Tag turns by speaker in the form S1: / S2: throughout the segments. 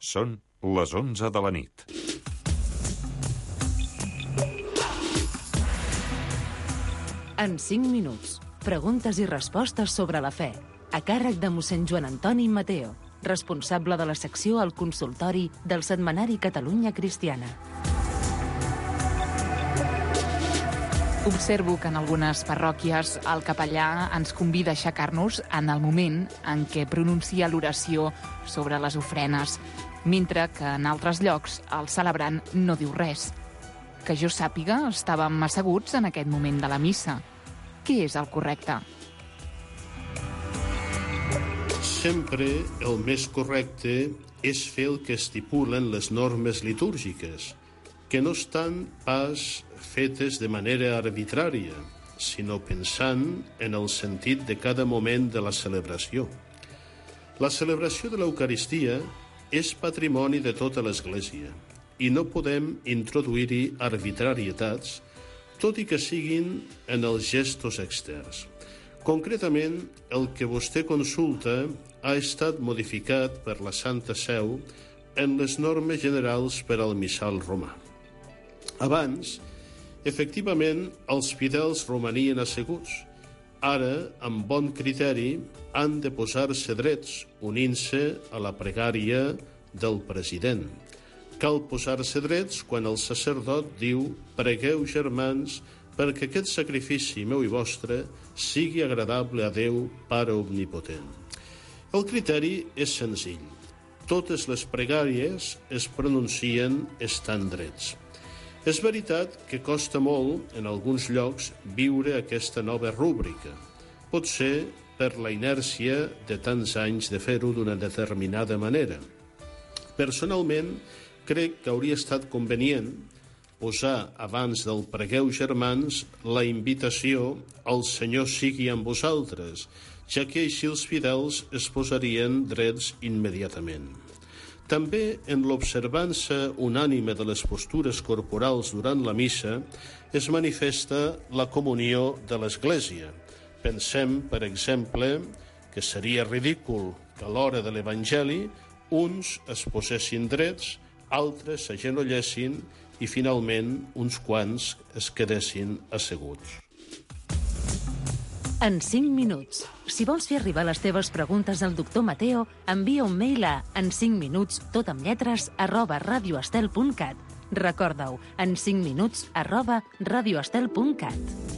S1: Són les 11 de la nit.
S2: En 5 minuts, preguntes i respostes sobre la fe, a càrrec de mossèn Joan Antoni Mateo, responsable de la secció al consultori del setmanari Catalunya Cristiana.
S3: Observo que en algunes parròquies el capellà ens convida a aixecar-nos en el moment en què pronuncia l'oració sobre les ofrenes, mentre que en altres llocs el celebrant no diu res. Que jo sàpiga, estàvem asseguts en aquest moment de la missa. Què és el correcte?
S4: Sempre el més correcte és fer el que estipulen les normes litúrgiques, que no estan pas fetes de manera arbitrària, sinó pensant en el sentit de cada moment de la celebració. La celebració de l'Eucaristia és patrimoni de tota l'Església i no podem introduir-hi arbitrarietats, tot i que siguin en els gestos externs. Concretament, el que vostè consulta ha estat modificat per la Santa Seu en les normes generals per al missal romà. Abans, efectivament, els fidels romanien asseguts. Ara, amb bon criteri, han de posar-se drets, unint-se a la pregària del president. Cal posar-se drets quan el sacerdot diu «Pregueu, germans, perquè aquest sacrifici meu i vostre sigui agradable a Déu, Pare Omnipotent». El criteri és senzill. Totes les pregàries es pronuncien estant drets. És veritat que costa molt, en alguns llocs, viure aquesta nova rúbrica. Potser per la inèrcia de tants anys de fer-ho d'una determinada manera. Personalment, crec que hauria estat convenient posar abans del pregueu germans la invitació «El Senyor sigui amb vosaltres», ja que així els fidels es posarien drets immediatament. També en l'observança unànime de les postures corporals durant la missa es manifesta la comunió de l'Església. Pensem, per exemple, que seria ridícul que a l'hora de l'Evangeli uns es posessin drets, altres s'agenollessin i finalment uns quants es quedessin asseguts.
S2: En 5 minuts. Si vols fer arribar les teves preguntes al doctor Mateo, envia un mail a en5minuts, tot amb lletres, @radioestel.cat. Recorda-ho, en5minuts, @radioestel.cat.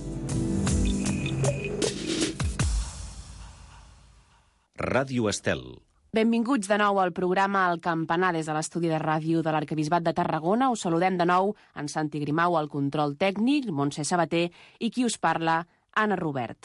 S5: Ràdio Estel.
S6: Benvinguts de nou al programa El Campanar des de l'estudi de ràdio de l'Arquebisbat de Tarragona. Us saludem de nou en Santi Grimau al control tècnic, Montse Sabater i qui us parla, Anna Robert.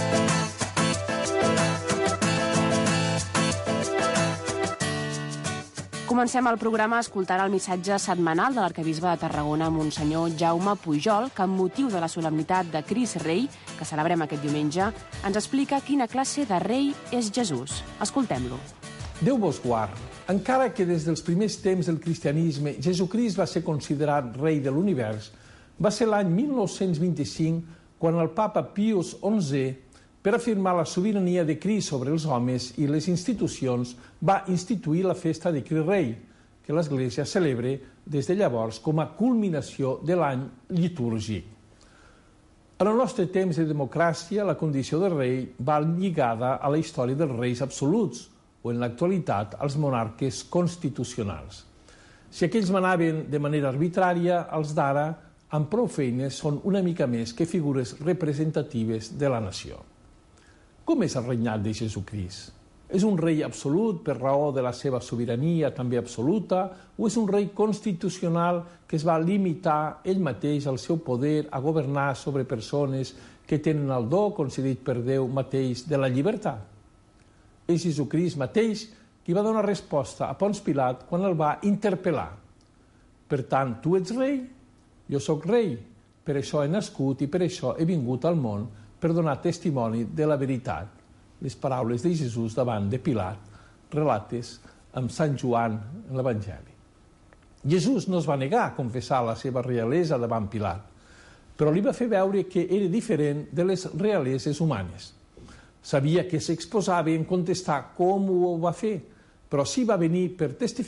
S6: Comencem el programa escoltant el missatge setmanal de l'Arquebisbe de Tarragona, Monsenyor Jaume Pujol, que amb motiu de la solemnitat de Crist Rei, que celebrem aquest diumenge, ens explica quina classe de rei és Jesús. Escoltem-lo.
S7: Déu vos guard. Encara que des dels primers temps del cristianisme Jesucrist va ser considerat rei de l'univers, va ser l'any 1925 quan el papa Pius XI, per afirmar la sobirania de Crist sobre els homes i les institucions, va instituir la festa de Crist Rei, que l'Església celebra des de llavors com a culminació de l'any litúrgic. En el nostre temps de democràcia, la condició de rei va lligada a la història dels reis absoluts, o en l'actualitat als monarques constitucionals. Si aquells manaven de manera arbitrària, els d'ara, amb prou feines, són una mica més que figures representatives de la nació. Com és el regnat de Jesucrist? És un rei absolut per raó de la seva sobirania també absoluta o és un rei constitucional que es va limitar ell mateix al seu poder a governar sobre persones que tenen el do concedit per Déu mateix de la llibertat? És Jesucrist mateix qui va donar resposta a Ponç Pilat quan el va interpel·lar. Per tant, tu ets rei? Jo sóc rei. Per això he nascut i per això he vingut al món per donar testimoni de la veritat. Les paraules de Jesús davant de Pilat, relates amb Sant Joan en l'Evangeli. Jesús no es va negar a confessar la seva realesa davant Pilat, però li va fer veure que era diferent de les realeses humanes. Sabia que s'exposava en contestar com ho va fer, però sí va venir per testificar